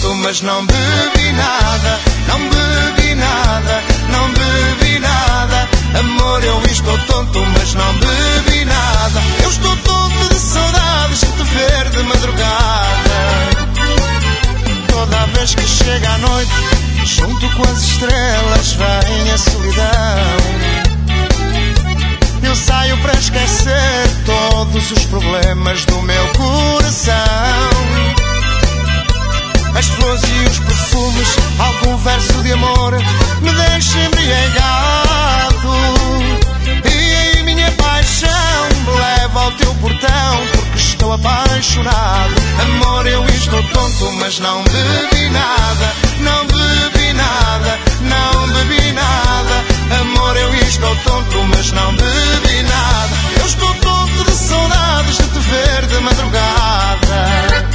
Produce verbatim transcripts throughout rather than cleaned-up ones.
tonto, mas não bebi nada. Não bebi nada, não bebi nada. Amor, eu estou tonto, mas não bebi nada. Eu estou tonto de saudades de te ver de madrugada. Toda vez que chega a noite, junto com as estrelas vem a solidão. Eu saio para esquecer todos os problemas do meu coração. As flores e os perfumes, algum verso de amor me deixa embriagado. E em minha paixão me leva ao teu portão, porque estou apaixonado. Amor, eu estou tonto, mas não bebi nada. Não bebi nada, não bebi nada. Amor, eu estou tonto, mas não bebi nada. Eu estou tonto de saudades de te ver de madrugada.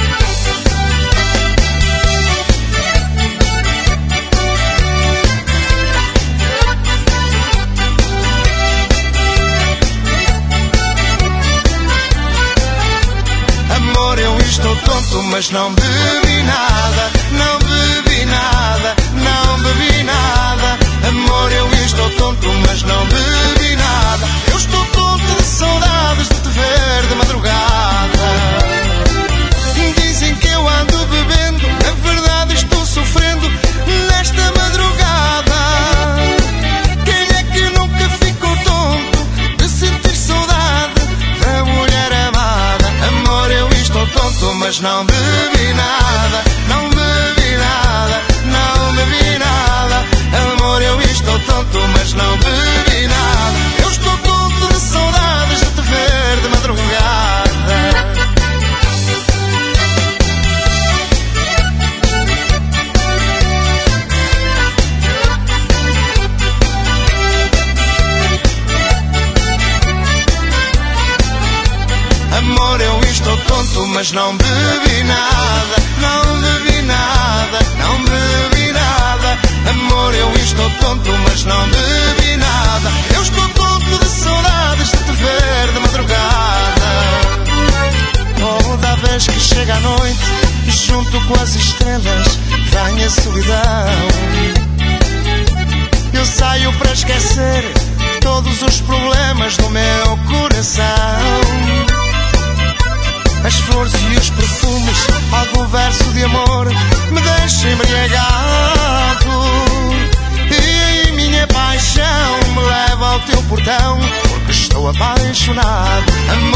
Amor, eu estou tonto, mas não bebi nada. Não bebi nada, não bebi nada. Amor, eu estou tonto, mas não bebi nada. Eu estou tonto de saudades de te ver de madrugada. Dizem que eu ando bebendo, na verdade estou sofrendo nesta madrugada. Quem é que nunca ficou tonto de sentir saudade da mulher amada? Amor, eu estou tonto, mas não bebi nada. Não bebi nada, não bebi nada. Amor, eu estou tonto, mas não bebi nada. Eu estou tonto de saudades de te ver de madrugada. Amor, eu estou tonto, mas não bebi nada. Não bebi nada, não bebi nada. Amor, eu estou tonto, mas não bebi nada. Eu estou tonto de saudades de te ver de madrugada. Toda vez que chega a noite, junto com as estrelas vem a solidão. Eu saio para esquecer todos os problemas do meu coração. As flores e os perfumes, algum verso de amor me deixa embriagado. E em minha paixão me leva ao teu portão, porque estou apaixonado.